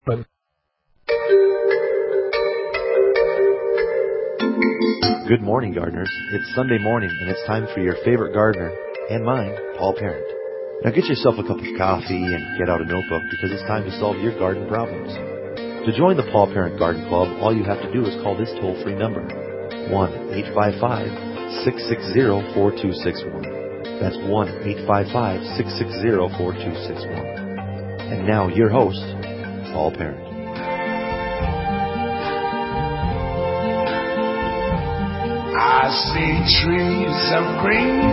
But Good morning, gardeners. It's Sunday morning, and it's time for your favorite gardener, and mine, Paul Parent. Now get yourself a cup of coffee and get out a notebook because it's time to solve your garden problems. To join the Paul Parent Garden Club, all you have to do is call this toll-free number, 1-855-660-4261. That's 1-855-660-4261. And now, your host, Paul Parent. I see trees of green,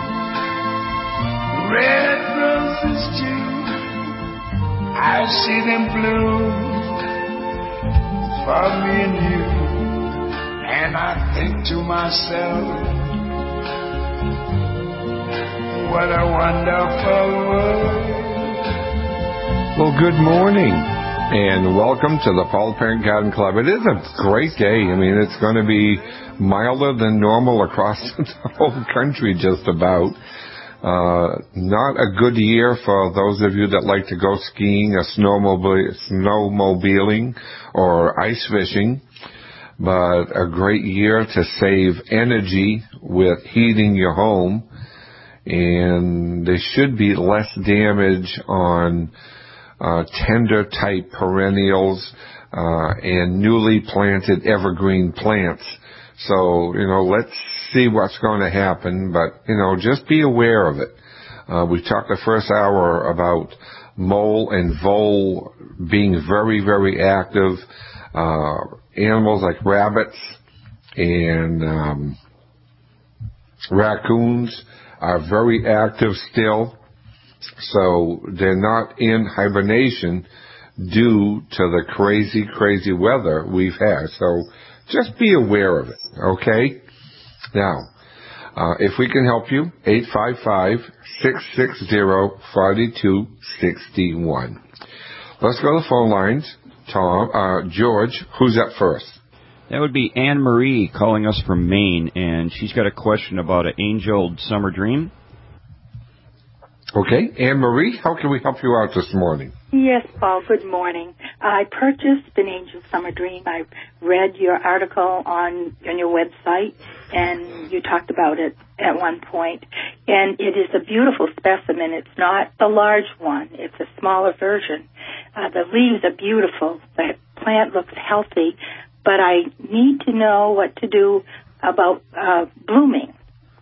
red roses too. I see them bloom for me and you. And I think to myself, what a wonderful world. Well, good morning, and welcome to the Paul Parent Garden Club. It is a great day. I mean, it's going to be milder than normal across the whole country, just about. Not a good year for those of you that like to go skiing or snowmobiling or ice fishing, but a great year to save energy with heating your home, and there should be less damage on tender type perennials and newly planted evergreen plants. So, let's see what's going to happen, but, just be aware of it. We talked the first hour about mole and vole being very, very active. Animals like rabbits and raccoons are very active still. So they're not in hibernation due to the crazy, crazy weather we've had. So just be aware of it, okay? Now, if we can help you, 855-660-4261. Let's go to the phone lines. George, who's up first? That would be Anne Marie calling us from Maine, and she's got a question about an angel summer dream. Okay, Anne Marie, how can we help you out this morning? Yes, Paul, good morning. I purchased an Angel Summer Dream. I read your article on your website, and you talked about it at one point. And it is a beautiful specimen. It's not the large one. It's a smaller version. The leaves are beautiful. The plant looks healthy, but I need to know what to do about blooming.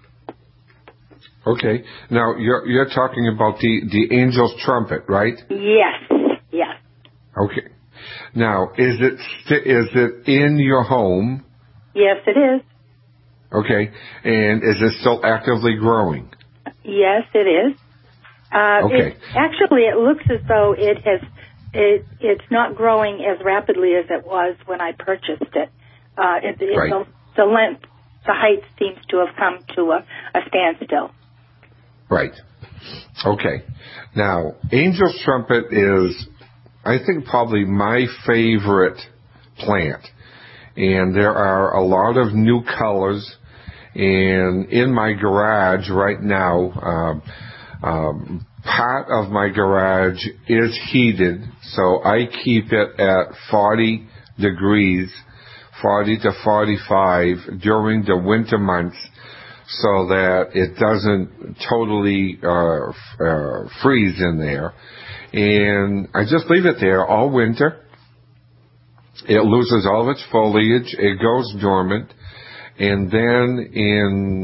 Okay. Now, you're talking about the angel's trumpet, right? Yes. Okay. Now, is it in your home? Yes, it is. Okay. And is it still actively growing? Yes, it is. Okay. It looks as though it's not growing as rapidly as it was when I purchased it. Right. The length, the height seems to have come to a standstill. Right. Okay. Now, angel's trumpet is, I think, probably my favorite plant. And there are a lot of new colors. And in my garage right now, part of my garage is heated. So I keep it at 40 degrees, 40 to 45 during the winter months, so that it doesn't totally freeze in there. And I just leave it there all winter. It loses all of its foliage. It goes dormant. And then in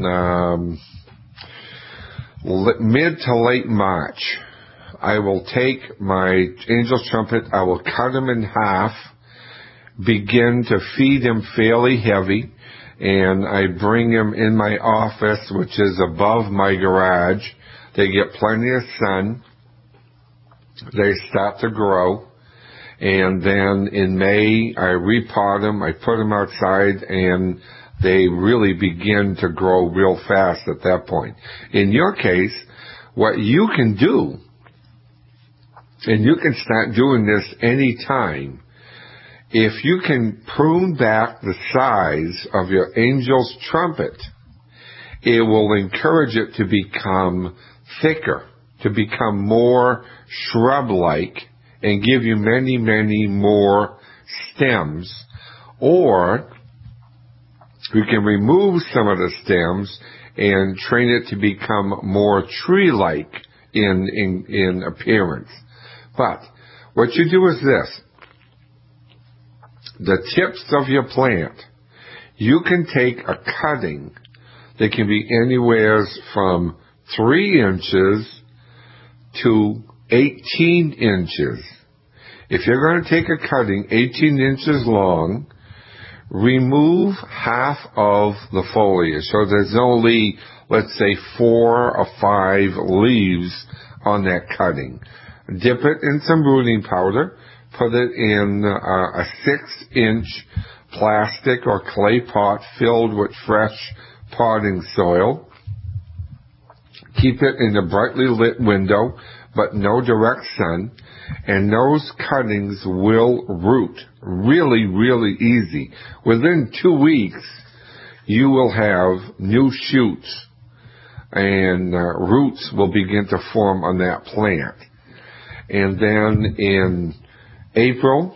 mid to late March, I will take my angel's trumpet, I will cut them in half, begin to feed them fairly heavy, and I bring them in my office, which is above my garage. They get plenty of sun. They start to grow. And then in May, I repot them, I put them outside, and they really begin to grow real fast at that point. In your case, what you can do, and you can start doing this anytime, if you can prune back the size of your angel's trumpet, it will encourage it to become thicker, to become more shrub-like, and give you many, many more stems. Or we can remove some of the stems and train it to become more tree-like in appearance. But what you do is this. The tips of your plant, you can take a cutting that can be anywhere from 3 inches to 18 inches. If you're going to take a cutting 18 inches long, remove half of the foliage. So there's only, let's say, 4 or 5 leaves on that cutting. Dip it in some rooting powder. Put it in a 6-inch plastic or clay pot filled with fresh potting soil. Keep it in a brightly lit window, but no direct sun, and those cuttings will root really, really easy. Within 2 weeks, you will have new shoots, and roots will begin to form on that plant. And then in April,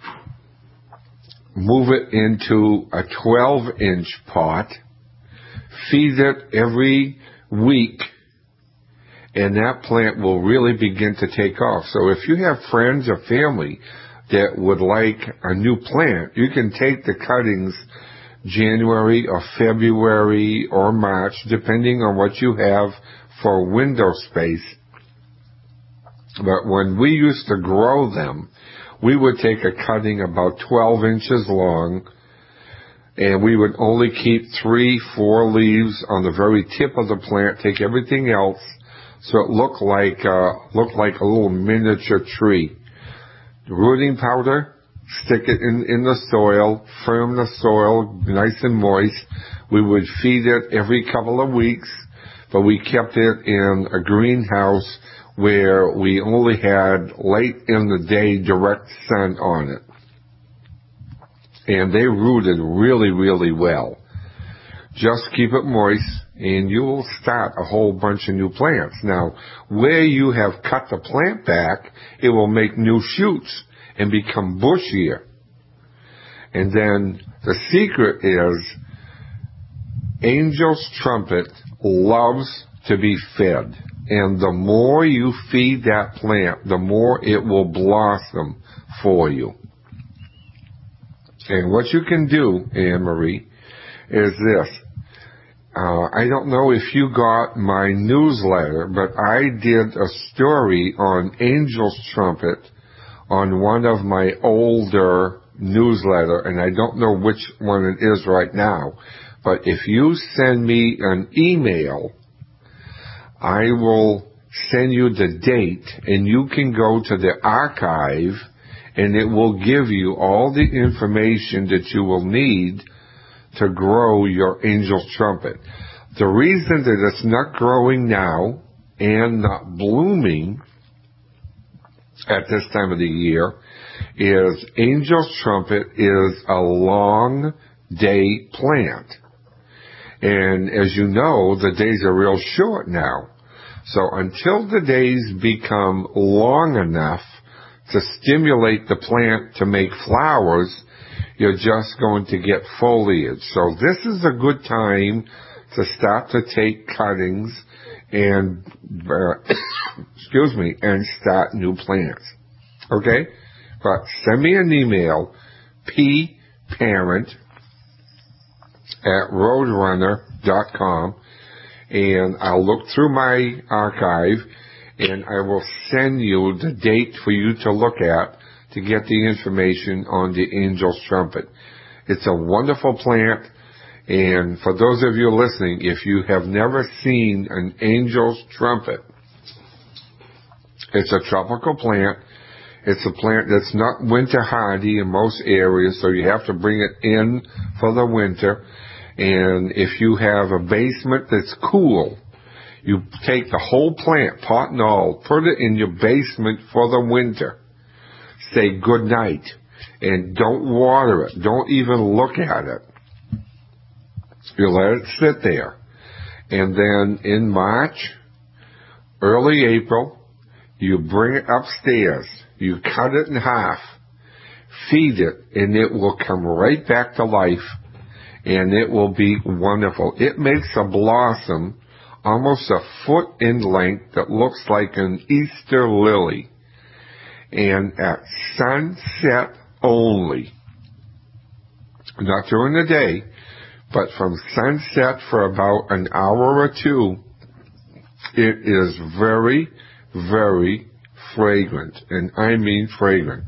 move it into a 12-inch pot, feed it every week, and that plant will really begin to take off. So if you have friends or family that would like a new plant, you can take the cuttings January or February or March, depending on what you have for window space. But when we used to grow them, we would take a cutting about 12 inches long, and we would only keep 3-4 leaves on the very tip of the plant, take everything else, so it looked like a little miniature tree. Rooting powder, stick it in the soil, firm the soil nice and moist. We would feed it every couple of weeks, but we kept it in a greenhouse where we only had late in the day direct sun on it. And they rooted really, really well. Just keep it moist, and you will start a whole bunch of new plants. Now, where you have cut the plant back, it will make new shoots and become bushier. And then the secret is Angel's Trumpet loves to be fed. And the more you feed that plant, the more it will blossom for you. And what you can do, Anne-Marie, is this. I don't know if you got my newsletter, but I did a story on Angel's Trumpet on one of my older newsletter, and I don't know which one it is right now. But if you send me an email, I will send you the date, and you can go to the archive, and it will give you all the information that you will need to grow your Angel's Trumpet. The reason that it's not growing now and not blooming at this time of the year is Angel's Trumpet is a long day plant. And as you know, the days are real short now. So until the days become long enough to stimulate the plant to make flowers, you're just going to get foliage. So this is a good time to start to take cuttings and, and start new plants. Okay? But send me an email, pparent@roadrunner.com, and I'll look through my archive, and I will send you the date for you to look at to get the information on the Angel's Trumpet. It's a wonderful plant, and for those of you listening, if you have never seen an Angel's Trumpet, it's a tropical plant. It's a plant that's not winter hardy in most areas, so you have to bring it in for the winter. And if you have a basement that's cool, you take the whole plant, pot and all, put it in your basement for the winter. Say good night, and don't water it. Don't even look at it. You let it sit there. And then in March, early April, you bring it upstairs. You cut it in half, feed it, and it will come right back to life, and it will be wonderful. It makes a blossom almost a foot in length that looks like an Easter lily. And at sunset only, not during the day, but from sunset for about an hour or two, it is very, very fragrant, and I mean fragrant.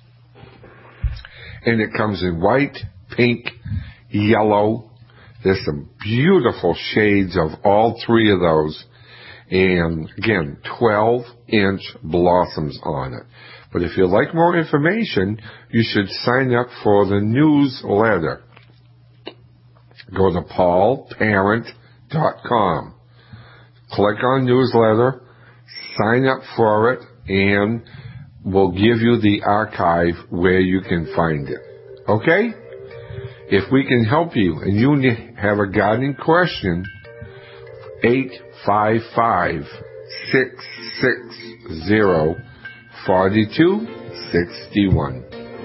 And it comes in white, pink, yellow. There's some beautiful shades of all three of those. And again, 12-inch blossoms on it. But if you'd like more information, you should sign up for the newsletter. Go to paulparent.com. Click on newsletter, sign up for it, and we'll give you the archive where you can find it. Okay? If we can help you and you have a gardening question, 855-660-4261.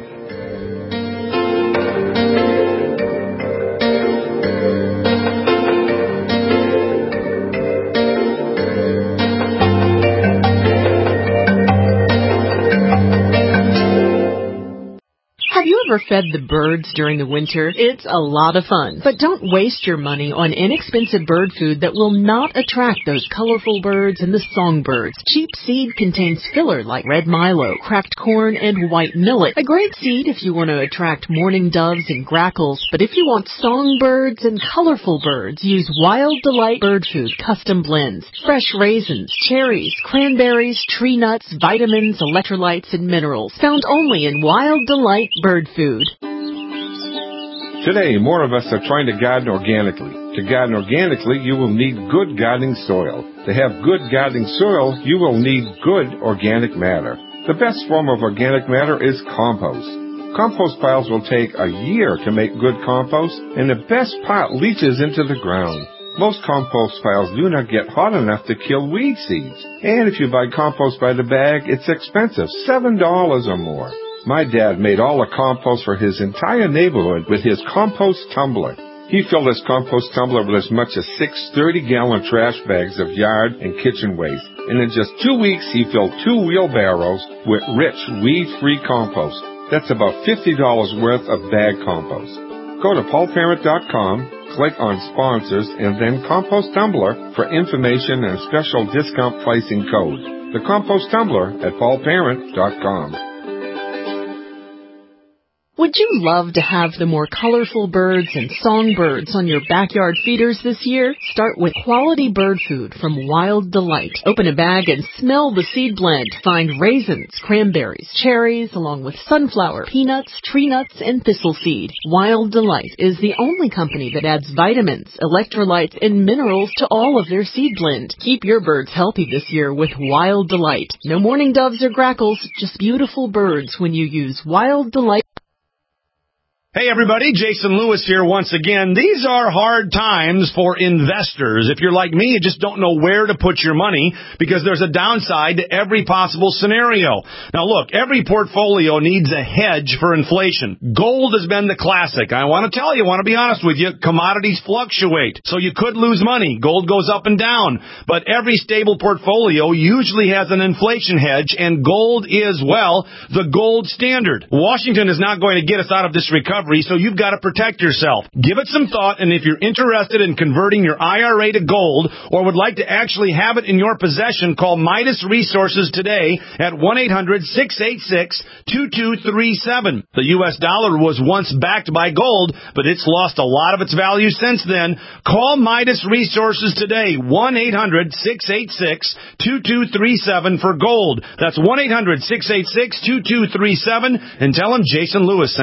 Have you ever fed the birds during the winter? It's a lot of fun. But don't waste your money on inexpensive bird food that will not attract those colorful birds and the songbirds. Cheap seed contains filler like red milo, cracked corn, and white millet. A great seed if you want to attract mourning doves and grackles. But if you want songbirds and colorful birds, use Wild Delight Bird Food Custom Blends. Fresh raisins, cherries, cranberries, tree nuts, vitamins, electrolytes, and minerals. Found only in Wild Delight Bird Food. Today, more of us are trying to garden organically. To garden organically, you will need good gardening soil. To have good gardening soil, you will need good organic matter. The best form of organic matter is compost. Compost piles will take a year to make good compost, and the best part leaches into the ground. Most compost piles do not get hot enough to kill weed seeds. And if you buy compost by the bag, it's expensive, $7 or more. My dad made all the compost for his entire neighborhood with his compost tumbler. He filled his compost tumbler with as much as 6 30-gallon trash bags of yard and kitchen waste. And in just 2 weeks, he filled 2 wheelbarrows with rich, weed-free compost. That's about $50 worth of bag compost. Go to paulparent.com, click on Sponsors, and then Compost Tumbler for information and special discount pricing code. The Compost Tumbler at paulparent.com. Would you love to have the more colorful birds and songbirds on your backyard feeders this year? Start with quality bird food from Wild Delight. Open a bag and smell the seed blend. Find raisins, cranberries, cherries, along with sunflower, peanuts, tree nuts, and thistle seed. Wild Delight is the only company that adds vitamins, electrolytes, and minerals to all of their seed blend. Keep your birds healthy this year with Wild Delight. No mourning doves or grackles, just beautiful birds when you use Wild Delight. Hey everybody, Jason Lewis here once again. These are hard times for investors. If you're like me, you just don't know where to put your money because there's a downside to every possible scenario. Now look, every portfolio needs a hedge for inflation. Gold has been the classic. I want to be honest with you, commodities fluctuate. So you could lose money. Gold goes up and down. But every stable portfolio usually has an inflation hedge, and gold is, well, the gold standard. Washington is not going to get us out of this recovery, so you've got to protect yourself. Give it some thought, and if you're interested in converting your IRA to gold or would like to actually have it in your possession, call Midas Resources today at 1-800-686-2237. The U.S. dollar was once backed by gold, but it's lost a lot of its value since then. Call Midas Resources today, 1-800-686-2237 for gold. That's 1-800-686-2237, and tell them Jason Lewis sent you.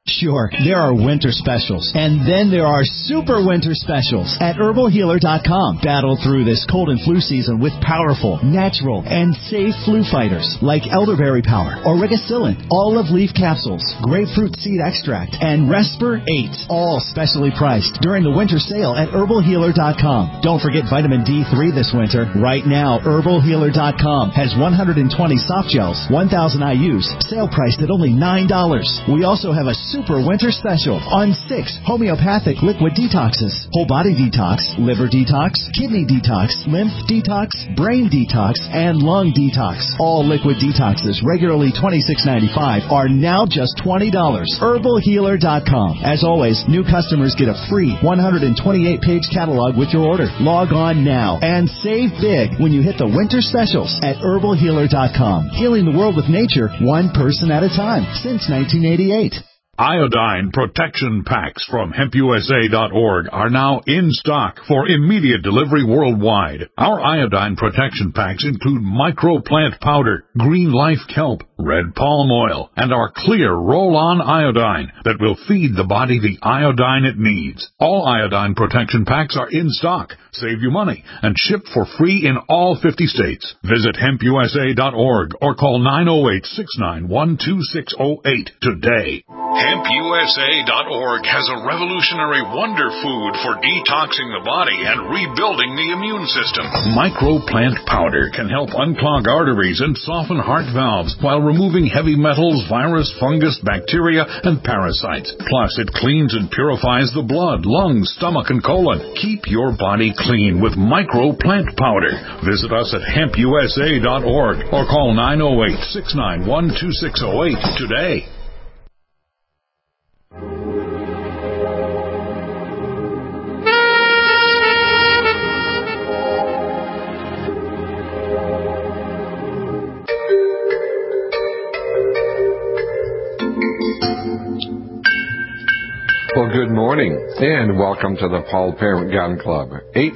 Sure, there are winter specials, and then there are super winter specials at HerbalHealer.com. Battle through this cold and flu season with powerful, natural, and safe flu fighters like Elderberry Power, Aurigicillin, olive leaf capsules, grapefruit seed extract, and Respir 8, all specially priced during the winter sale at HerbalHealer.com. Don't forget vitamin D3 this winter. Right now, HerbalHealer.com has 120 soft gels, 1,000 IUs, sale priced at only $9. We also have a super winter special on 6 homeopathic liquid detoxes: whole body detox, liver detox, kidney detox, lymph detox, brain detox, and lung detox. All liquid detoxes, regularly $26.95, are now just $20. HerbalHealer.com. As always, new customers get a free 128-page catalog with your order. Log on now and save big when you hit the winter specials at HerbalHealer.com. Healing the world with nature, one person at a time, since 1988. Iodine protection packs from HempUSA.org are now in stock for immediate delivery worldwide. Our iodine protection packs include microplant powder, green life kelp, red palm oil, and our clear roll-on iodine that will feed the body the iodine it needs. All iodine protection packs are in stock, save you money, and shipped for free in all 50 states. Visit HempUSA.org or call 908-691-2608 today. HempUSA.org has a revolutionary wonder food for detoxing the body and rebuilding the immune system. Microplant powder can help unclog arteries and soften heart valves while removing heavy metals, virus, fungus, bacteria, and parasites. Plus, it cleans and purifies the blood, lungs, stomach, and colon. Keep your body clean with Microplant powder. Visit us at HempUSA.org or call 908-691-2608 today. Well, good morning, and welcome to the Paul Parent Gun Club,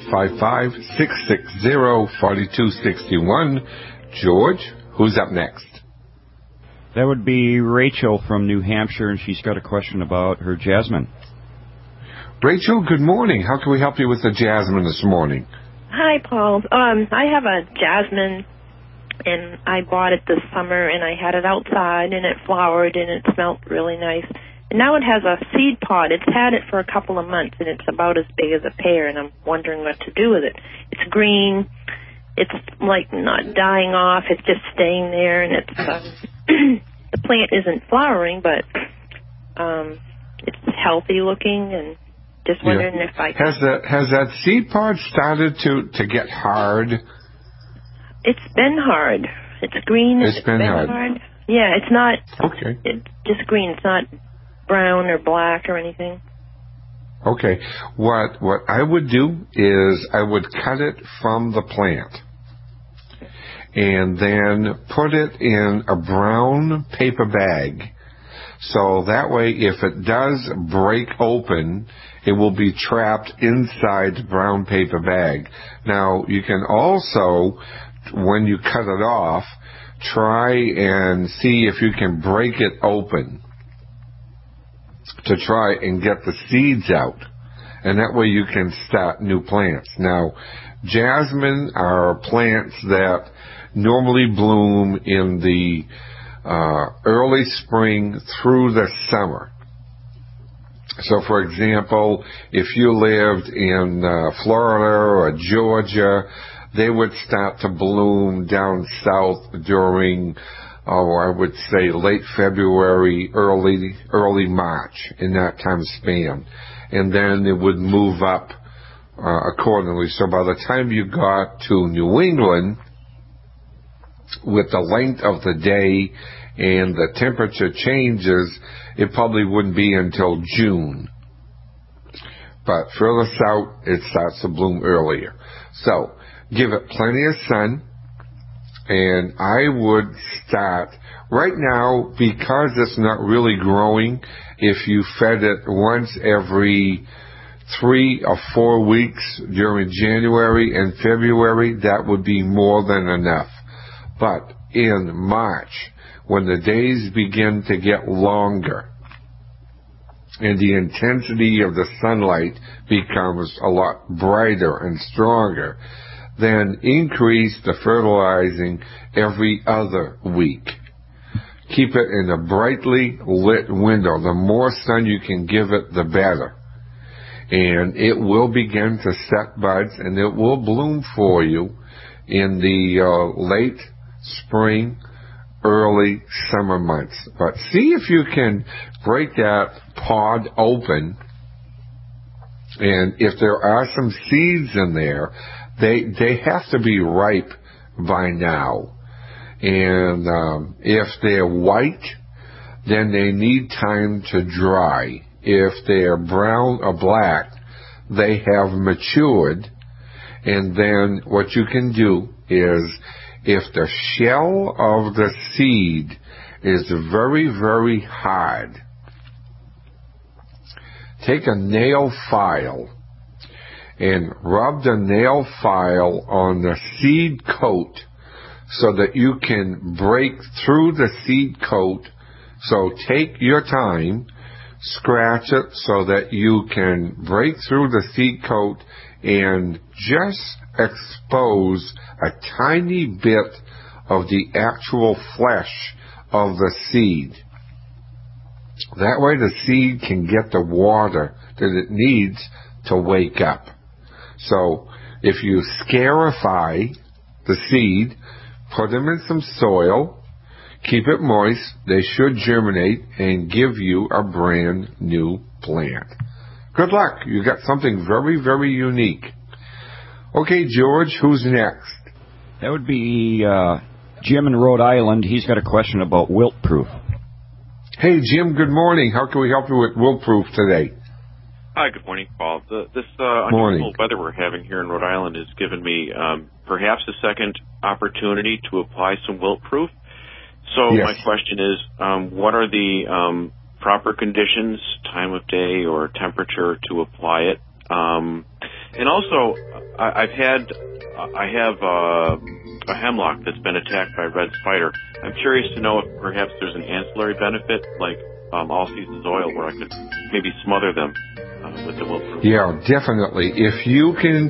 855-660-4261. George, who's up next? That would be Rachel from New Hampshire, and she's got a question about her jasmine. Rachel, good morning. How can we help you with the jasmine this morning? Hi, Paul. I have a jasmine, and I bought it this summer, and I had it outside, and it flowered, and it smelled really nice. And now it has a seed pod. It's had it for a couple of months, and it's about as big as a pear, and I'm wondering what to do with it. It's green. It's, like, not dying off. It's just staying there, and it's the plant isn't flowering, but it's healthy looking, and just wondering if I can... Has that seed pod started to get hard? It's been hard. It's green. It's been hard. Yeah, it's not... Okay. It's just green. It's not brown or black or anything. Okay. What I would do is I would cut it from the plant and then put it in a brown paper bag. So that way, if it does break open, it will be trapped inside the brown paper bag. Now, you can also, when you cut it off, try and see if you can break it open to try and get the seeds out. And that way you can start new plants. Now, jasmine are plants that normally bloom in the early spring through the summer. So, for example, if you lived in Florida or Georgia, they would start to bloom down south during, I would say late February, early March, in that time span. And then it would move up accordingly. So by the time you got to New England, with the length of the day and the temperature changes, it probably wouldn't be until June. But further south, it starts to bloom earlier. So give it plenty of sun. And I would start right now, because it's not really growing. If you fed it once every 3 or 4 weeks during January and February, that would be more than enough. But in March, when the days begin to get longer, and the intensity of the sunlight becomes a lot brighter and stronger, then increase the fertilizing every other week. Keep it in a brightly lit window. The more sun you can give it, the better. And it will begin to set buds, and it will bloom for you in the late spring, early summer months. But see if you can break that pod open, and if there are some seeds in there, they have to be ripe by now. And if they're white, then they need time to dry. If they're brown or black, they have matured. And then what you can do is, if the shell of the seed is very, very hard, take a nail file and rub the nail file on the seed coat so that you can break through the seed coat. So take your time, scratch it so that you can break through the seed coat and just expose a tiny bit of the actual flesh of the seed. That way the seed can get the water that it needs to wake up. So if you scarify the seed, put them in some soil, keep it moist, they should germinate and give you a brand new plant. Good luck. You got something very, very unique. Okay, George, who's next? That would be Jim in Rhode Island. He's got a question about wilt-proof. Hey, Jim, good morning. How can we help you with wilt-proof today? Hi, good morning, Paul. This unusual weather we're having here in Rhode Island has given me perhaps a second opportunity to apply some wilt-proof. So yes. My question is, what are the proper conditions, time of day or temperature to apply it? And also, I have a hemlock that's been attacked by red spider. I'm curious to know if perhaps there's an ancillary benefit, like all seasons oil, where I could maybe smother them with the wilt-proof. Yeah, definitely. If you can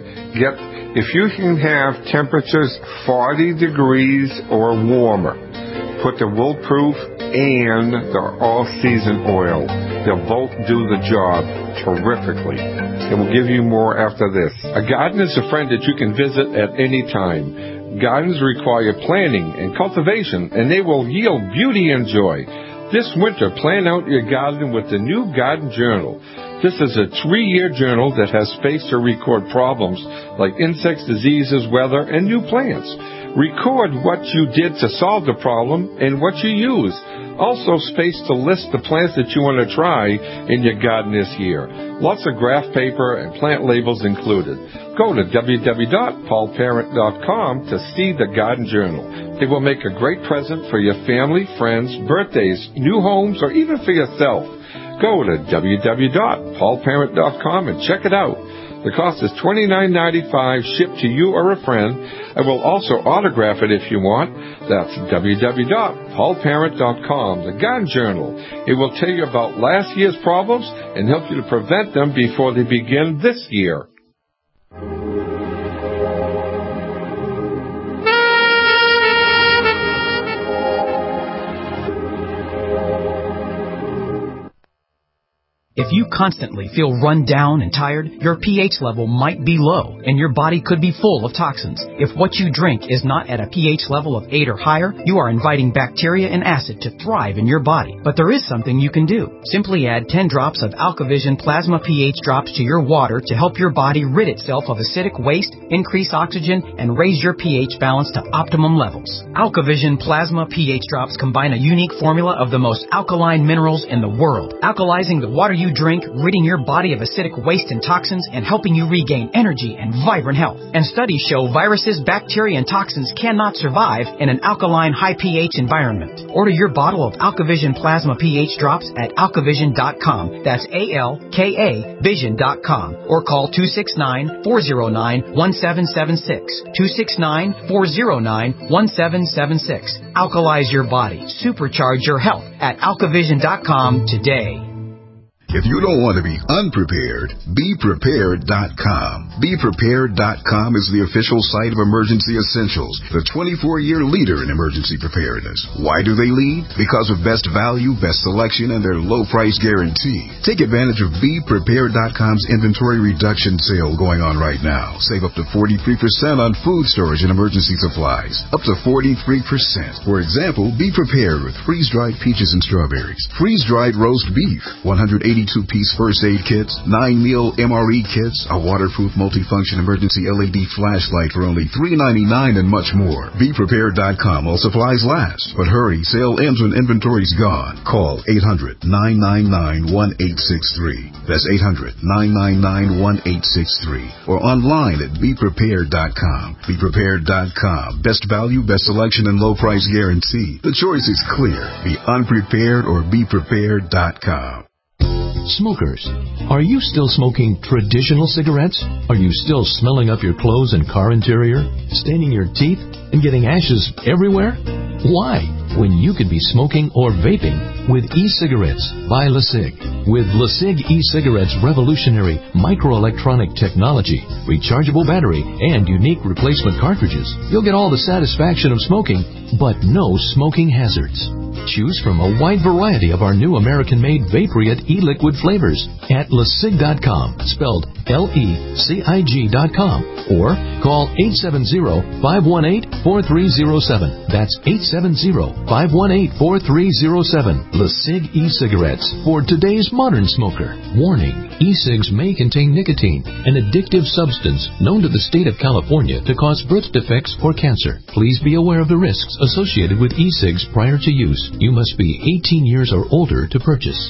have temperatures 40 degrees or warmer, put the wilt-proof and the all-season oil. They'll both do the job terrifically. And we'll give you more after this. A garden is a friend that you can visit at any time. Gardens require planning and cultivation, and they will yield beauty and joy. This winter, plan out your garden with the new Garden Journal. This is a 3-year journal that has space to record problems like insects, diseases, weather, and new plants. Record what you did to solve the problem and what you used. Also space to list the plants that you want to try in your garden this year. Lots of graph paper and plant labels included. Go to www.paulparent.com to see the Garden Journal. It will make a great present for your family, friends, birthdays, new homes, or even for yourself. Go to www.paulparent.com and check it out. The cost is $29.95 shipped to you or a friend. I will also autograph it if you want. That's www.paulparent.com, the Garden Journal. It will tell you about last year's problems and help you to prevent them before they begin this year. If you constantly feel run down and tired, your pH level might be low and your body could be full of toxins. If what you drink is not at a pH level of 8 or higher, you are inviting bacteria and acid to thrive in your body. But there is something you can do. Simply add 10 drops of AlkaVision Plasma pH drops to your water to help your body rid itself of acidic waste, increase oxygen, and raise your pH balance to optimum levels. AlkaVision Plasma pH drops combine a unique formula of the most alkaline minerals in the world, alkalizing the water you drink, ridding your body of acidic waste and toxins, and helping you regain energy and vibrant health. And studies show viruses, bacteria, and toxins cannot survive in an alkaline, high pH environment. Order your bottle of AlkaVision Plasma pH drops at alkavision.com. That's ALKA Vision.com. Or call 269-409-1776. 269-409-1776. Alkalize your body. Supercharge your health at alkavision.com today. If you don't want to be unprepared, BePrepared.com. BePrepared.com is the official site of Emergency Essentials, the 24-year leader in emergency preparedness. Why do they lead? Because of best value, best selection, and their low price guarantee. Take advantage of BePrepared.com's inventory reduction sale going on right now. Save up to 43% on food storage and emergency supplies. Up to 43%. For example, be prepared with freeze-dried peaches and strawberries, freeze-dried roast beef, 182-piece first aid kits, 9-meal MRE kits, a waterproof multifunction emergency LED flashlight for only $3.99, and much more. BePrepared.com while supplies last. But hurry, sale ends when inventory's gone. Call 800-999-1863. That's 800-999-1863. Or online at BePrepared.com. BePrepared.com. Best value, best selection, and low price guarantee. The choice is clear. Be unprepared or BePrepared.com. Smokers, are you still smoking traditional cigarettes? Are you still smelling up your clothes and car interior, staining your teeth, and getting ashes everywhere? Why, when you could be smoking or vaping with e-cigarettes by LeSig? With LeSig e-cigarettes' revolutionary microelectronic technology, rechargeable battery, and unique replacement cartridges, you'll get all the satisfaction of smoking, but no smoking hazards. Choose from a wide variety of our new American-made Vaporite e-liquid flavors at LeSig.com, spelled LECIG.com, or call 870-518-4307. That's 870-518-4307. LeSig e-cigarettes for today's modern smoker. Warning, e-cigs may contain nicotine, an addictive substance known to the state of California to cause birth defects or cancer. Please be aware of the risks associated with e-cigs prior to use. You must be 18 years or older to purchase.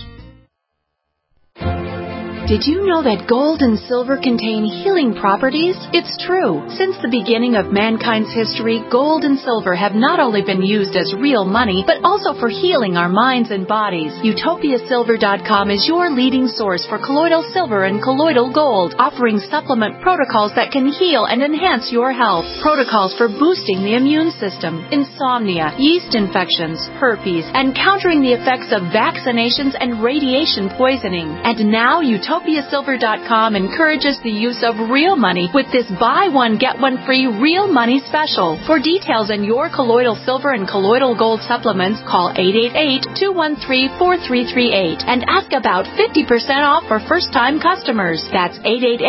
Did you know that gold and silver contain healing properties? It's true. Since the beginning of mankind's history, gold and silver have not only been used as real money, but also for healing our minds and bodies. UtopiaSilver.com is your leading source for colloidal silver and colloidal gold, offering supplement protocols that can heal and enhance your health. Protocols for boosting the immune system, insomnia, yeast infections, herpes, and countering the effects of vaccinations and radiation poisoning. And now UtopiaSilver.com encourages the use of real money with this buy one, get one free real money special. For details on your colloidal silver and colloidal gold supplements, call 888-213-4338 and ask about 50% off for first-time customers. That's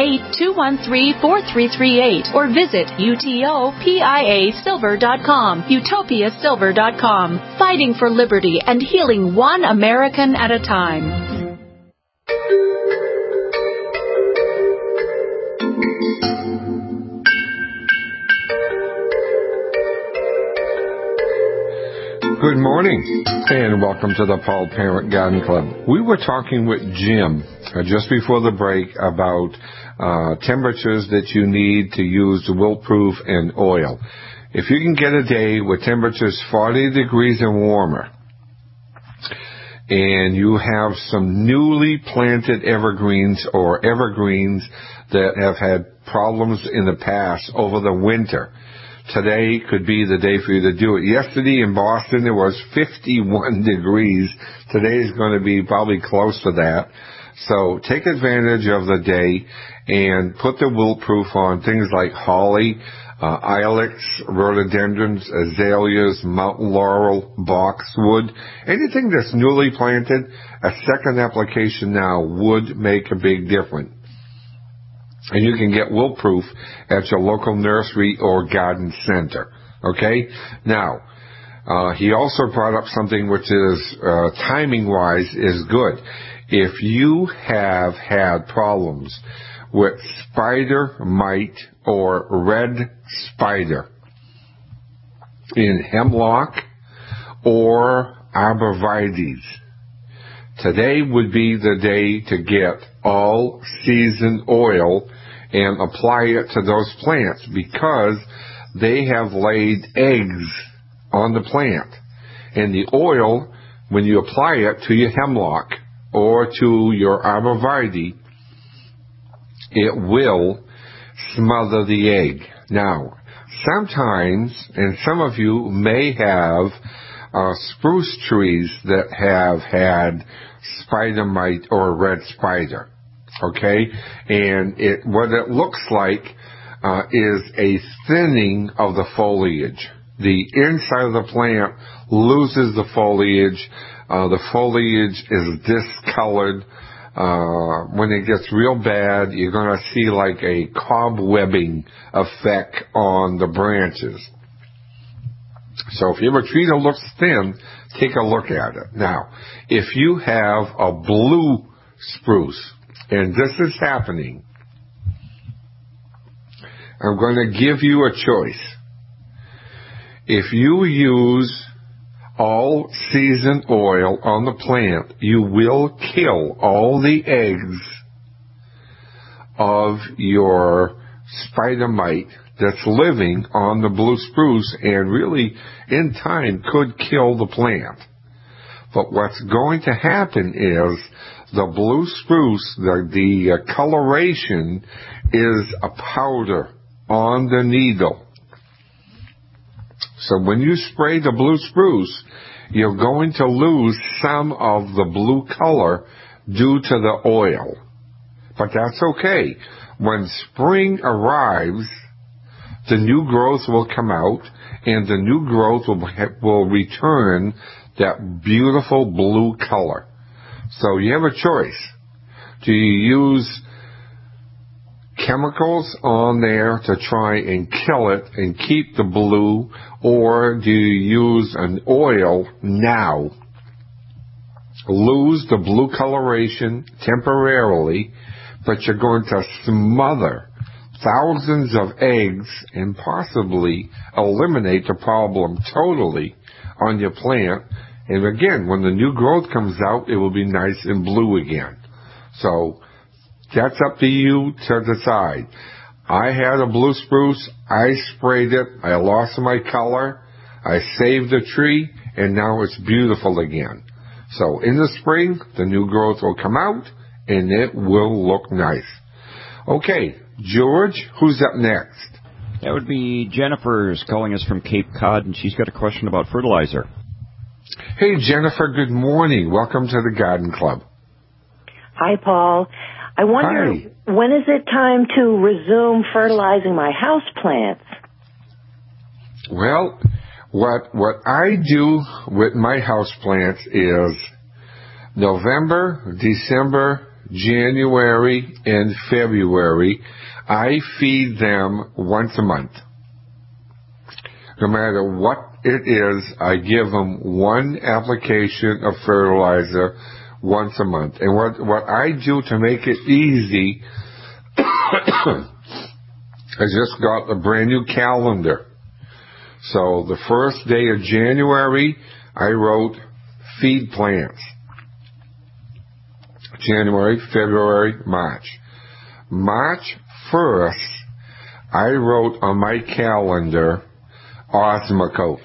888-213-4338 or visit UTOPIASilver.com. UtopiaSilver.com. Fighting for liberty and healing one American at a time. Good morning, and welcome to the Paul Parent Garden Club. We were talking with Jim just before the break about temperatures that you need to use wilt-proof and oil. If you can get a day with temperatures 40 degrees and warmer, and you have some newly planted evergreens or evergreens that have had problems in the past over the winter, today could be the day for you to do it. Yesterday in Boston, it was 51 degrees. Today is going to be probably close to that. So take advantage of the day and put the wilt-proof on things like holly, ilex, rhododendrons, azaleas, mountain laurel, boxwood. Anything that's newly planted, a second application now would make a big difference. And you can get wilt-proof at your local nursery or garden center. Okay? Now, he also brought up something which is, timing-wise, is good. If you have had problems with spider mite or red spider in hemlock or arborvitaes, today would be the day to get all-season oil and apply it to those plants because they have laid eggs on the plant. And the oil, when you apply it to your hemlock or to your arborvitae, it will smother the egg. Now, sometimes, and some of you may have spruce trees that have had spider mite or red spider. Okay? And what it looks like is a thinning of the foliage. The inside of the plant loses the foliage. The foliage is discolored. When it gets real bad, you're going to see like a cobwebbing effect on the branches. So if you have a tree that looks thin, take a look at it. Now, if you have a blue spruce, and this is happening, I'm going to give you a choice. If you use all-season oil on the plant, you will kill all the eggs of your spider mite that's living on the blue spruce and really, in time, could kill the plant. But what's going to happen is the blue spruce, the coloration is a powder on the needle. So when you spray the blue spruce, you're going to lose some of the blue color due to the oil. But that's okay. When spring arrives, the new growth will come out, and the new growth will return that beautiful blue color. So you have a choice. Do you use chemicals on there to try and kill it and keep the blue, or do you use an oil now, lose the blue coloration temporarily, but you're going to smother thousands of eggs and possibly eliminate the problem totally on your plant. And again, when the new growth comes out, it will be nice and blue again. So that's up to you to decide. I had a blue spruce. I sprayed it. I lost my color. I saved the tree, and now it's beautiful again. So in the spring, the new growth will come out, and it will look nice. Okay, George, who's up next? That would be Jennifer's calling us from Cape Cod, and she's got a question about fertilizer. Hey, Jennifer, good morning. Welcome to the Garden Club. Hi, Paul. I wonder, when is it time to resume fertilizing my house plants? Well, what I do with my house plants is November, December, January, and February, I feed them once a month. No matter what it is, I give them one application of fertilizer once a month. And what I do to make it easy, I just got a brand new calendar. So the first day of January, I wrote feed plants. January, February, March. March 1st, I wrote on my calendar Osmocote.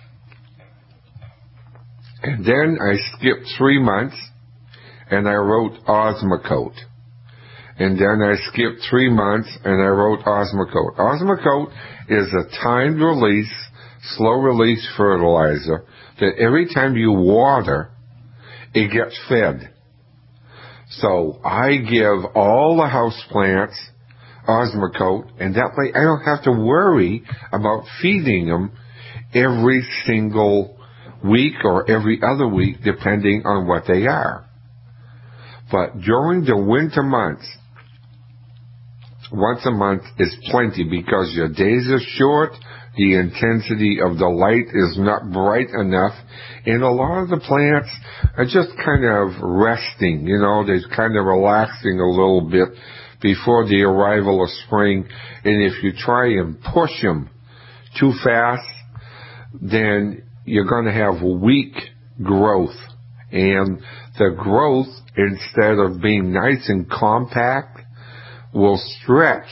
And then I skipped 3 months, and I wrote Osmocote. And then I skipped 3 months, and I wrote Osmocote. Osmocote is a timed release, slow release fertilizer that every time you water, it gets fed. So I give all the house plants Osmocote, and that way I don't have to worry about feeding them every single week or every other week, depending on what they are. But during the winter months, once a month is plenty because your days are short, the intensity of the light is not bright enough, and a lot of the plants are just kind of resting, they're kind of relaxing a little bit before the arrival of spring. And if you try and push them too fast, then you're going to have weak growth. And the growth, instead of being nice and compact, will stretch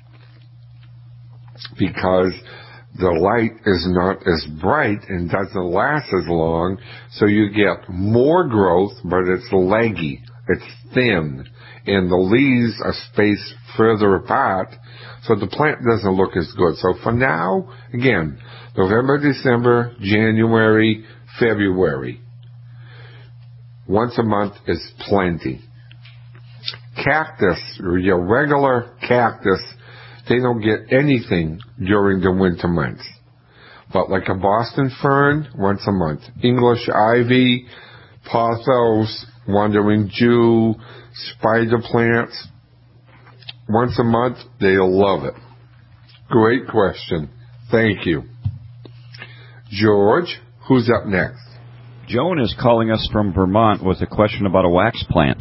because the light is not as bright and doesn't last as long. So you get more growth, but it's leggy, it's thin, and the leaves are spaced further apart, so the plant doesn't look as good. So for now, again, November, December, January, February. Once a month is plenty. Cactus, or your regular cactus, they don't get anything during the winter months. But like a Boston fern, once a month. English ivy, pothos, wandering Jew, spider plants, once a month, they'll love it. Great question. Thank you. George, who's up next? Joan is calling us from Vermont with a question about a wax plant.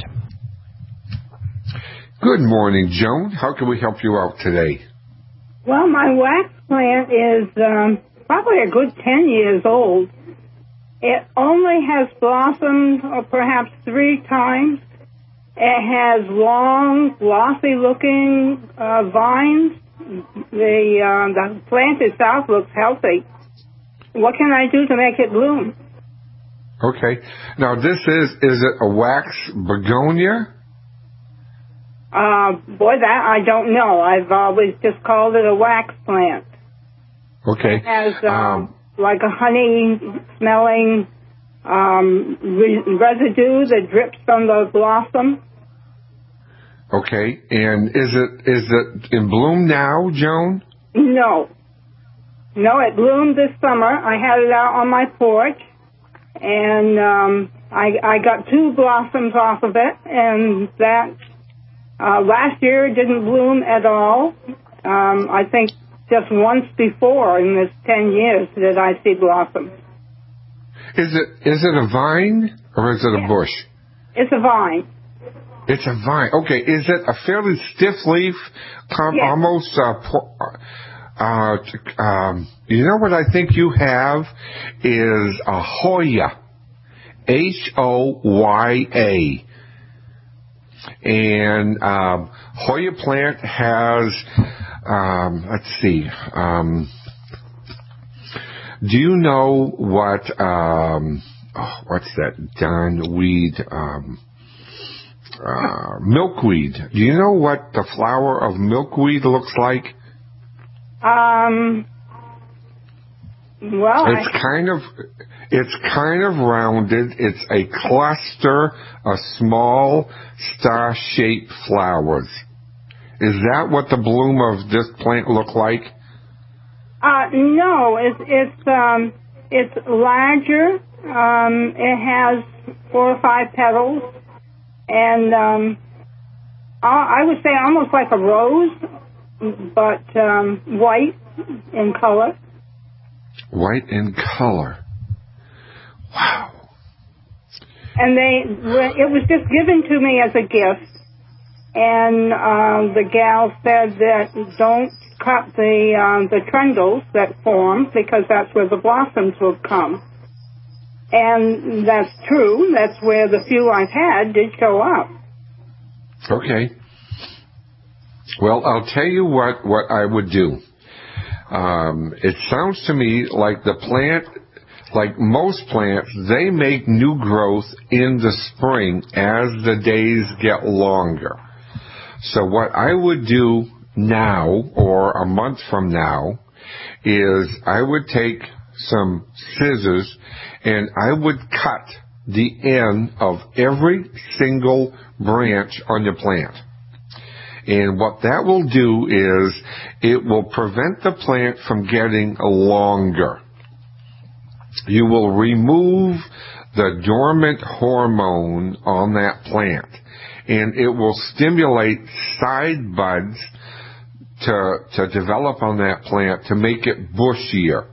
Good morning, Joan. How can we help you out today? Well, my wax plant is probably a good 10 years old. It only has blossomed perhaps 3 times. It has long, glossy-looking vines. The plant itself looks healthy. What can I do to make it bloom? Okay. Now, is it a wax begonia? Boy, that I don't know. I've always just called it a wax plant. Okay. It has like a honey-smelling residue that drips from the blossom. Okay. And is it in bloom now, Joan? No. No, it bloomed this summer. I had it out on my porch, and I got 2 blossoms off of it, and that last year it didn't bloom at all. I think just once before in this 10 years did I see blossoms. Is it a vine or is it a bush? It's a vine. It's a vine. Okay. Is it a fairly stiff leaf? Yes. Almost. You know what I think you have is a Hoya. Hoya. And Hoya plant has, let's see, do you know what, what's that darn weed, milkweed. Do you know what the flower of milkweed looks like? Well, it's kind of rounded. It's a cluster of small star-shaped flowers. Is that what the bloom of this plant look like? No, it's larger. It has 4 or 5 petals, and I would say almost like a rose, but white in color. White in color. Wow. And it was just given to me as a gift, and the gal said that don't cut the trendles that form because that's where the blossoms will come. And that's true. That's where the few I've had did show up. Okay. Well, I'll tell you what I would do. It sounds to me like the plant, like most plants, they make new growth in the spring as the days get longer. So what I would do now, or a month from now, is I would take some scissors and I would cut the end of every single branch on your plant. And what that will do is it will prevent the plant from getting longer. You will remove the dormant hormone on that plant, and it will stimulate side buds to develop on that plant to make it bushier.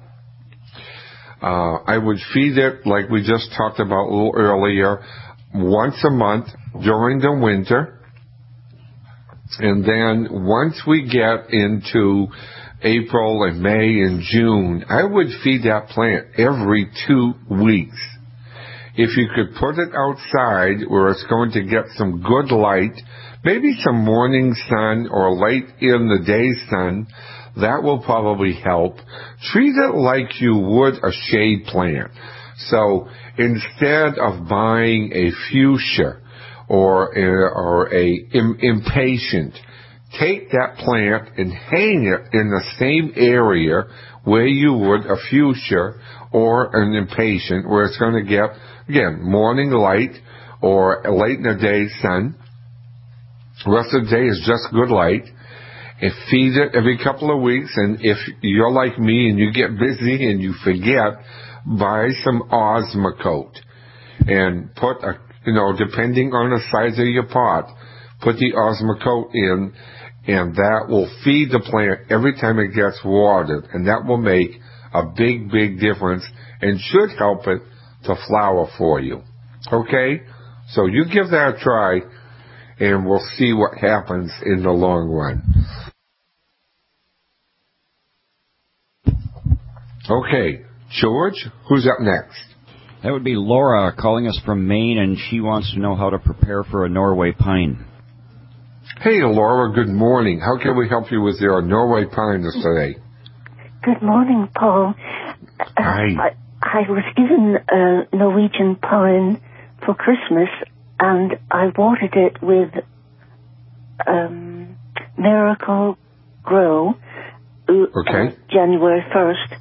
I would feed it, like we just talked about a little earlier, once a month during the winter. And then once we get into April and May and June, I would feed that plant every 2 weeks. If you could put it outside where it's going to get some good light, maybe some morning sun or late in the day sun, that will probably help. Treat it like you would a shade plant. So instead of buying a fuchsia or a impatient, take that plant and hang it in the same area where you would a fuchsia or an impatient, where it's going to get, again, morning light or late in the day sun. The rest of the day is just good light. And feed it every couple of weeks. And if you're like me and you get busy and you forget, buy some Osmocote and put depending on the size of your pot, put the Osmocote in, and that will feed the plant every time it gets watered, and that will make a big, big difference and should help it to flower for you. Okay? So you give that a try, and we'll see what happens in the long run. Okay, George, who's up next? That would be Laura calling us from Maine, and she wants to know how to prepare for a Norway pine. Hey, Laura, good morning. How can we help you with your Norway pine today? Good morning, Paul. Hi. I was given a Norwegian pine for Christmas, and I watered it with Miracle Grow January 1st.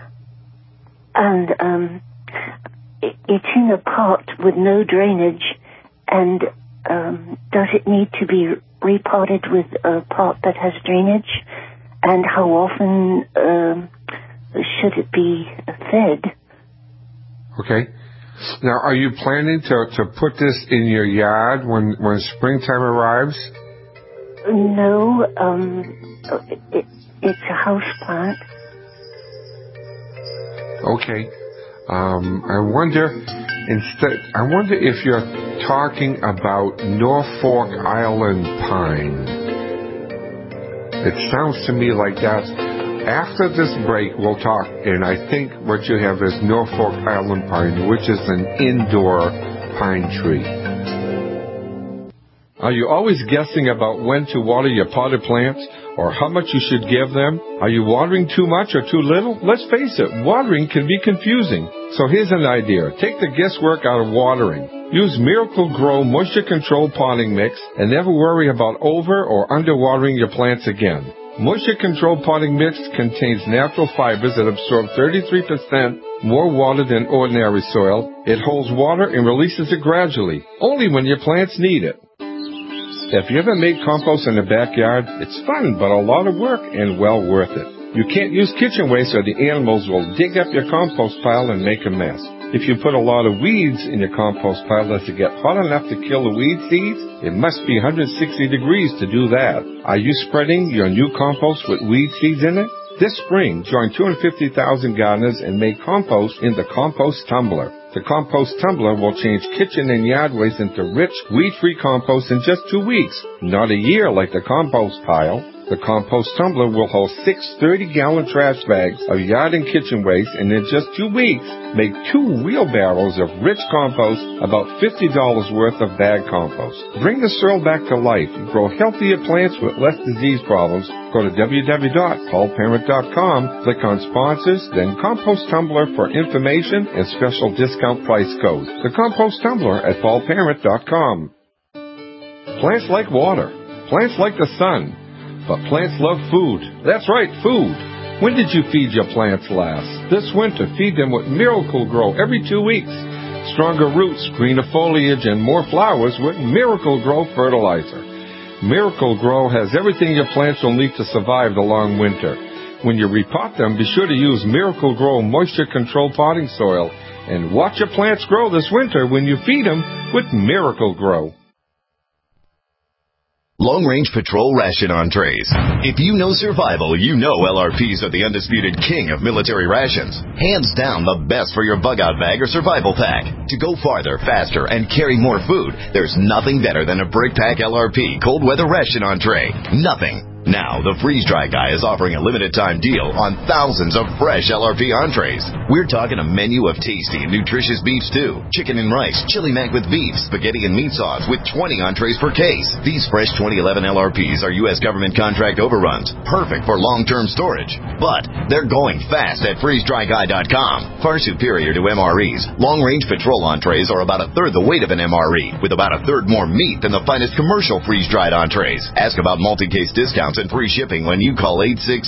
And it's in a pot with no drainage, and does it need to be repotted with a pot that has drainage? And how often should it be fed? Okay. Now, are you planning to put this in your yard when springtime arrives? No, it's a house plant. Okay. I wonder if you're talking about Norfolk Island pine. It sounds to me like that. After this break, we'll talk, and I think what you have is Norfolk Island pine, which is an indoor pine tree. Are you always guessing about when to water your potted plants or how much you should give them? Are you watering too much or too little? Let's face it, watering can be confusing. So here's an idea. Take the guesswork out of watering. Use Miracle Grow Moisture Control Potting Mix and never worry about over or underwatering your plants again. Moisture Control Potting Mix contains natural fibers that absorb 33% more water than ordinary soil. It holds water and releases it gradually, only when your plants need it. If you ever made compost in the backyard, it's fun, but a lot of work and well worth it. You can't use kitchen waste or the animals will dig up your compost pile and make a mess. If you put a lot of weeds in your compost pile, does it get hot enough to kill the weed seeds? It must be 160 degrees to do that. Are you spreading your new compost with weed seeds in it? This spring, join 250,000 gardeners and make compost in the Compost Tumbler. The Compost Tumbler will change kitchen and yard waste into rich, weed-free compost in just 2 weeks, not a year like the compost pile. The Compost Tumbler will hold 6 30-gallon trash bags of yard and kitchen waste, and in just 2 weeks, make 2 wheelbarrows of rich compost, about $50 worth of bag compost. Bring the soil back to life. Grow healthier plants with less disease problems. Go to www.paulparent.com, click on Sponsors, then Compost Tumbler for information and special discount price codes. The Compost Tumbler at paulparent.com. Plants like water. Plants like the sun. But plants love food. That's right, food. When did you feed your plants last? This winter, feed them with Miracle Grow every 2 weeks. Stronger roots, greener foliage, and more flowers with Miracle Grow fertilizer. Miracle Grow has everything your plants will need to survive the long winter. When you repot them, be sure to use Miracle Grow Moisture Control Potting Soil. And watch your plants grow this winter when you feed them with Miracle Grow. Long Range Patrol Ration Entrees. If you know survival, you know LRPs are the undisputed king of military rations. Hands down the best for your bug-out bag or survival pack. To go farther, faster, and carry more food, there's nothing better than a Brick Pack LRP Cold Weather Ration Entree. Nothing. Now, the Freeze Dry Guy is offering a limited-time deal on thousands of fresh LRP entrees. We're talking a menu of tasty and nutritious beef stew, chicken and rice, chili mac with beef, spaghetti and meat sauce with 20 entrees per case. These fresh 2011 LRPs are U.S. government contract overruns, perfect for long-term storage. But they're going fast at freezedryguy.com. Far superior to MREs, long-range patrol entrees are about a third the weight of an MRE, with about a third more meat than the finest commercial freeze-dried entrees. Ask about multi-case discounts and free shipping when you call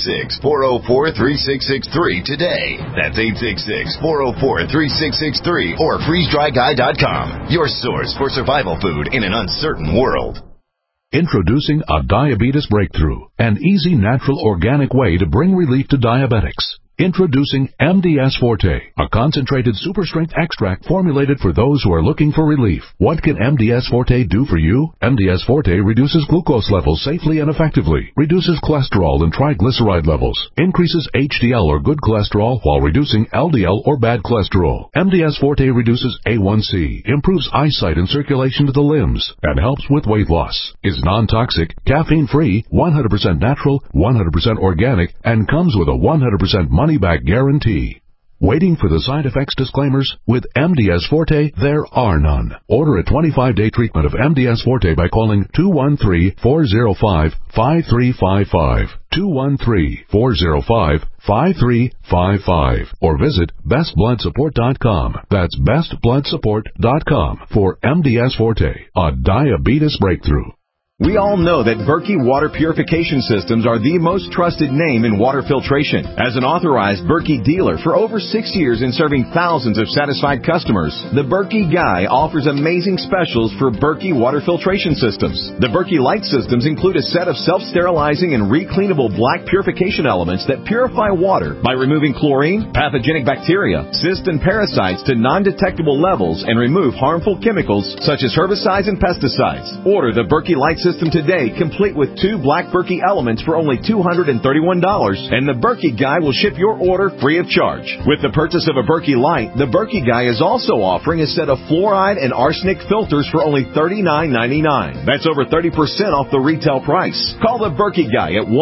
866-404-3663 today. That's 866-404-3663 or freezedryguy.com. Your source for survival food in an uncertain world. Introducing a diabetes breakthrough, an easy, natural, organic way to bring relief to diabetics. Introducing MDS Forte, a concentrated super-strength extract formulated for those who are looking for relief. What can MDS Forte do for you? MDS Forte reduces glucose levels safely and effectively, reduces cholesterol and triglyceride levels, increases HDL or good cholesterol while reducing LDL or bad cholesterol. MDS Forte reduces A1C, improves eyesight and circulation to the limbs, and helps with weight loss. Is non-toxic, caffeine-free, 100% natural, 100% organic, and comes with a 100% money-back guarantee. Waiting for the side effects disclaimers? With MDS Forte, there are none. Order a 25-day treatment of MDS Forte by calling 213-405-5355, 213-405-5355, or visit bestbloodsupport.com. That's bestbloodsupport.com for MDS Forte, a diabetes breakthrough. We all know that Berkey Water Purification Systems are the most trusted name in water filtration. As an authorized Berkey dealer for over 6 years and serving thousands of satisfied customers, the Berkey Guy offers amazing specials for Berkey Water Filtration Systems. The Berkey Light Systems include a set of self-sterilizing and recleanable black purification elements that purify water by removing chlorine, pathogenic bacteria, cysts, and parasites to non-detectable levels and remove harmful chemicals such as herbicides and pesticides. Order the Berkey Light System today, complete with 2 black Berkey elements for only $231, and the Berkey Guy will ship your order free of charge. With the purchase of a Berkey Light, the Berkey Guy is also offering a set of fluoride and arsenic filters for only $39.99. That's over 30% off the retail price. Call the Berkey Guy at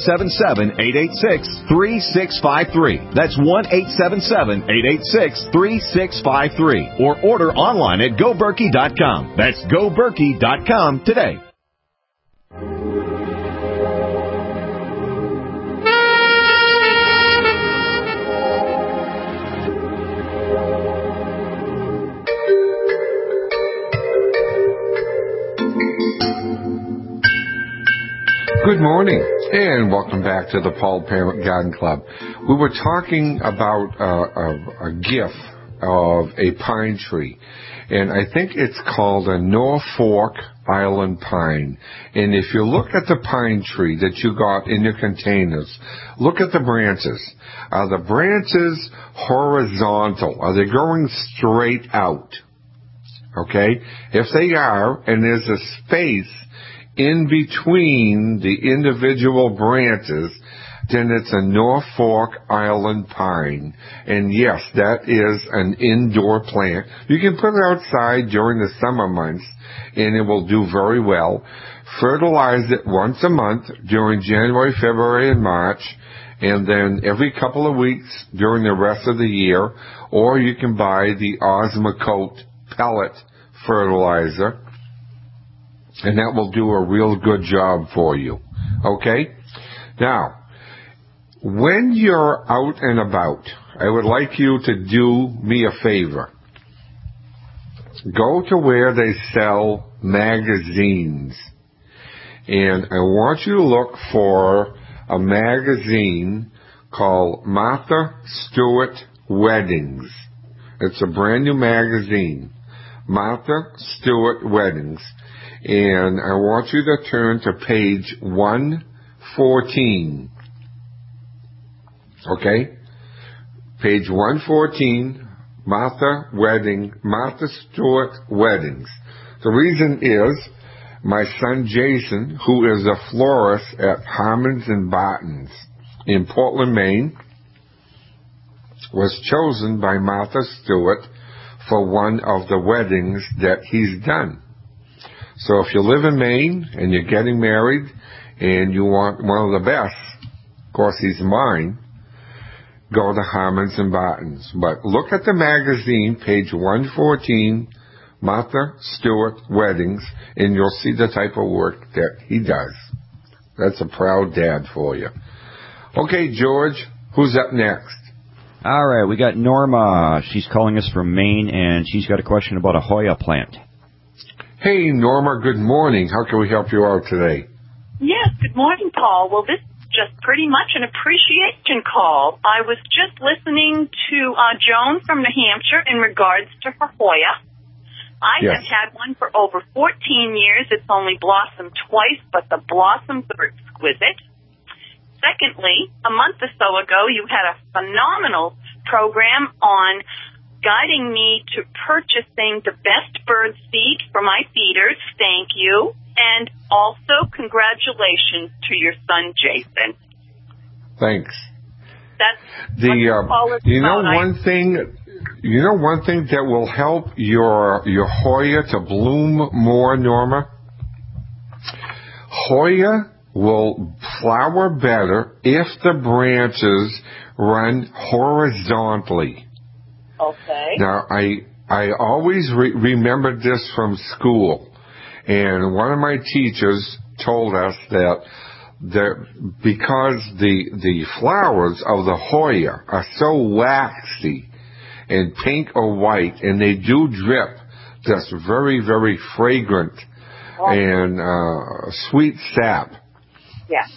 1-877-886-3653. That's 1-877-886-3653. Or order online at GoBerkey.com. That's GoBerkey.com today. Good morning, and welcome back to the Paul Parent Garden Club. We were talking about a gift of a pine tree, and I think it's called a Norfolk Island pine. And if you look at the pine tree that you got in your containers, look at the branches. Are the branches horizontal? Are they going straight out? Okay? If they are, and there's a space in between the individual branches, then it's a Norfolk Island pine. And yes, that is an indoor plant. You can put it outside during the summer months, and it will do very well. Fertilize it once a month during January, February, and March, and then every couple of weeks during the rest of the year. Or you can buy the Osmocote pellet fertilizer, and that will do a real good job for you. Okay? Now, when you're out and about, I would like you to do me a favor. Go to where they sell magazines, and I want you to look for a magazine called Martha Stewart Weddings. It's a brand new magazine, Martha Stewart Weddings. And I want you to turn to page 114. Okay? Page 114, Martha Stewart Weddings. The reason is my son Jason, who is a florist at Harmons and Barton's in Portland, Maine, was chosen by Martha Stewart for one of the weddings that he's done. So if you live in Maine and you're getting married and you want one of the best, of course he's mine, go to Harmons and Barton's. But look at the magazine, page 114, Martha Stewart Weddings, and you'll see the type of work that he does. That's a proud dad for you. Okay, George, who's up next? All right, we got Norma. She's calling us from Maine, and she's got a question about a Hoya plant. Hey, Norma, good morning. How can we help you out today? Yes, good morning, Paul. Well, this is just pretty much an appreciation call. I was just listening to Joan from New Hampshire in regards to her Hoya. I have had one for over 14 years. It's only blossomed twice, but the blossoms are exquisite. Secondly, a month or so ago, you had a phenomenal program on guiding me to purchasing the best bird seed for my feeders. Thank you. And also, congratulations to your son, Jason. Thanks. That's one thing that will help your Hoya to bloom more, Norma? Hoya will flower better if the branches run horizontally. Okay. Now, I always remembered this from school, and one of my teachers told us that because the flowers of the Hoya are so waxy and pink or white, and they do drip this very, very fragrant and sweet sap. Yeah.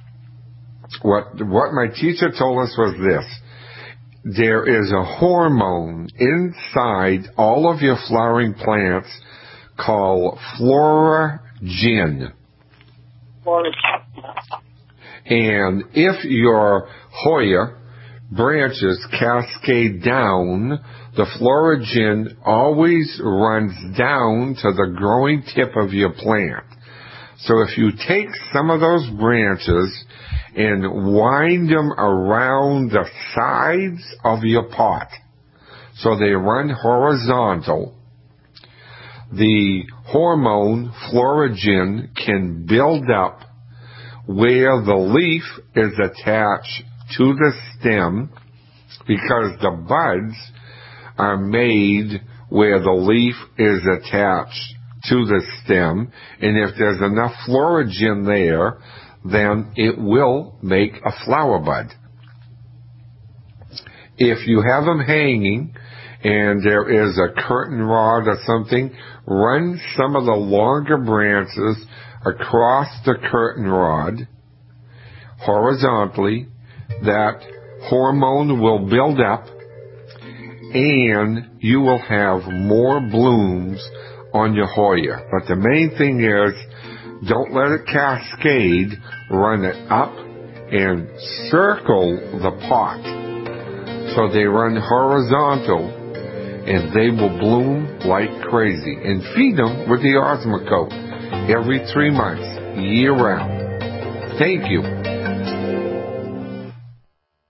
What my teacher told us was this. There is a hormone inside all of your flowering plants called Floragin. And if your Hoya branches cascade down, the Floragin always runs down to the growing tip of your plant. So if you take some of those branches and wind them around the sides of your pot so they run horizontal, the hormone Floragin can build up where the leaf is attached to the stem, because the buds are made where the leaf is attached to the stem, and if there's enough Floragin there, then it will make a flower bud. If you have them hanging and there is a curtain rod or something, run some of the longer branches across the curtain rod horizontally. That hormone will build up, and you will have more blooms on your Hoya. But the main thing is, don't let it cascade. Run it up and circle the pot so they run horizontal, and they will bloom like crazy. And feed them with the Osmocote every 3 months, year round. Thank you.